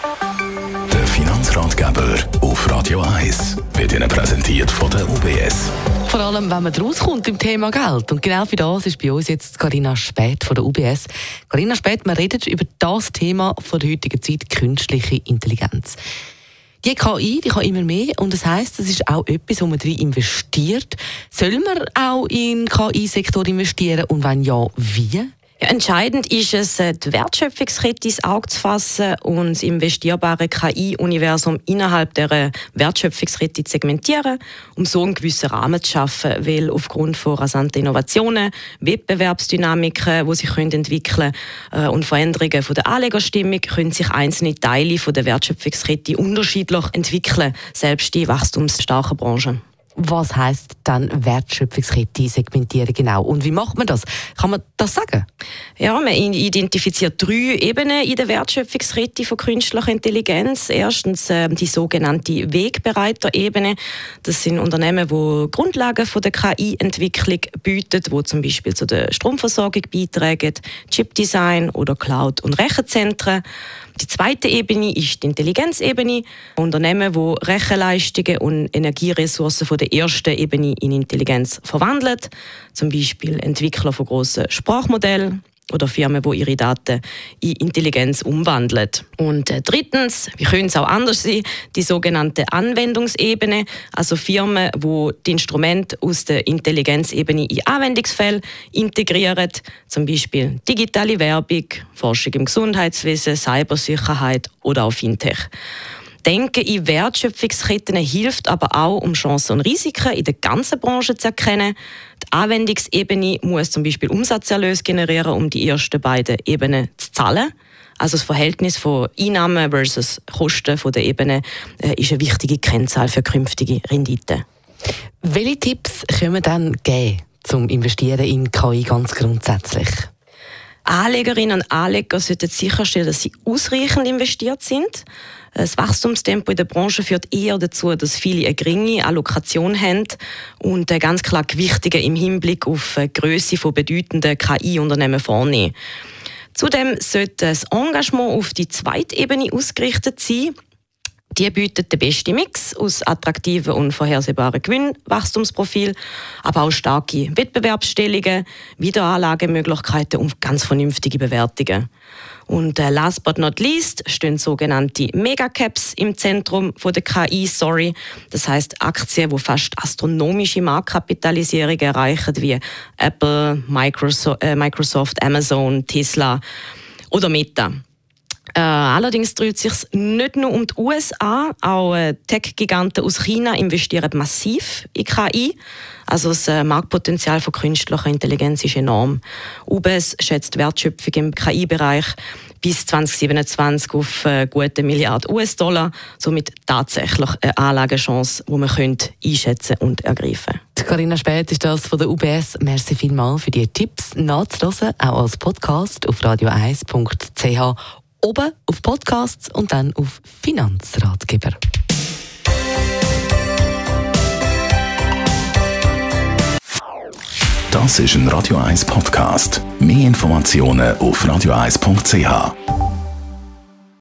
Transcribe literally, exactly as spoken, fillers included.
Der Finanzratgeber auf Radio eins wird Ihnen präsentiert von der U B S. Vor allem, wenn man rauskommt im Thema Geld. Und genau für das ist bei uns jetzt Carina Späth von der U B S. Carina Späth, wir reden über das Thema von der heutigen Zeit, künstliche Intelligenz. Die K I, die kann immer mehr und das heisst, das ist auch etwas, wo man drin investiert. Soll man auch in den K I-Sektor investieren und wenn ja, wie? Ja, entscheidend ist es, die Wertschöpfungskette ins Auge zu fassen und das investierbare K I-Universum innerhalb der Wertschöpfungskette zu segmentieren, um so einen gewissen Rahmen zu schaffen, weil aufgrund von rasanten Innovationen, Wettbewerbsdynamiken, die sich entwickeln können und Veränderungen von der Anlegerstimmung, können sich einzelne Teile von der Wertschöpfungskette unterschiedlich entwickeln, selbst in wachstumsstarken Branchen. Was heisst dann Wertschöpfungskette segmentieren genau? Und wie macht man das? Kann man das sagen? Ja, man identifiziert drei Ebenen in der Wertschöpfungskette von künstlicher Intelligenz. Erstens äh, die sogenannte Wegbereiter-Ebene. Das sind Unternehmen, die Grundlagen von der K I-Entwicklung bieten, die zum Beispiel zu der Stromversorgung beitragen, Chipdesign oder Cloud- und Rechenzentren. Die zweite Ebene ist die Intelligenzebene. Unternehmen, die Rechenleistungen und Energieressourcen von der ersten Ebene in Intelligenz verwandeln. Zum Beispiel Entwickler von grossen Sprachmodellen oder Firmen, die ihre Daten in Intelligenz umwandeln. Und äh, drittens, wie könnte es auch anders sein, die sogenannte Anwendungsebene, also Firmen, die die Instrumente aus der Intelligenzebene in Anwendungsfälle integrieren, zum Beispiel digitale Werbung, Forschung im Gesundheitswesen, Cybersicherheit oder auch Fintech. Denken in Wertschöpfungsketten hilft aber auch, um Chancen und Risiken in der ganzen Branche zu erkennen. Die Anwendungsebene muss zum Beispiel Umsatzerlöse generieren, um die ersten beiden Ebenen zu zahlen. Also das Verhältnis von Einnahmen versus Kosten von der Ebene äh, ist eine wichtige Kennzahl für künftige Renditen. Welche Tipps können wir dann geben zum Investieren in K I ganz grundsätzlich? Anlegerinnen und Anleger sollten sicherstellen, dass sie ausreichend investiert sind. Das Wachstumstempo in der Branche führt eher dazu, dass viele eine geringe Allokation haben und ganz klar Gewichtungen im Hinblick auf die Grösse von bedeutenden K I-Unternehmen vornehmen. Zudem sollte das Engagement auf die zweite Ebene ausgerichtet sein. Die bietet den besten Mix aus attraktiven und vorhersehbaren Gewinnwachstumsprofilen, aber auch starke Wettbewerbsstellungen, Wiederanlagemöglichkeiten und ganz vernünftige Bewertungen. Und äh, last but not least stehen sogenannte Megacaps im Zentrum von der K I-Story. Das heisst Aktien, die fast astronomische Marktkapitalisierungen erreichen, wie Apple, Microsoft, äh, Microsoft, Amazon, Tesla oder Meta. Äh, allerdings dreht es sich nicht nur um die U S A, auch äh, Tech-Giganten aus China investieren massiv in K I. Also das äh, Marktpotenzial von künstlicher Intelligenz ist enorm. U B S schätzt die Wertschöpfung im K I-Bereich bis zwanzig siebenundzwanzig auf äh, gute Milliarden U S-Dollar, somit tatsächlich eine Anlagechance, die man könnte einschätzen und ergreifen. Carina Späth ist das von der U B S. Merci vielmals für die Tipps nachzuhören, auch als Podcast auf radio eins punkt c h. Oben auf Podcasts und dann auf Finanzratgeber. Das ist ein Radio eins Podcast. Mehr Informationen auf radio eins punkt c h.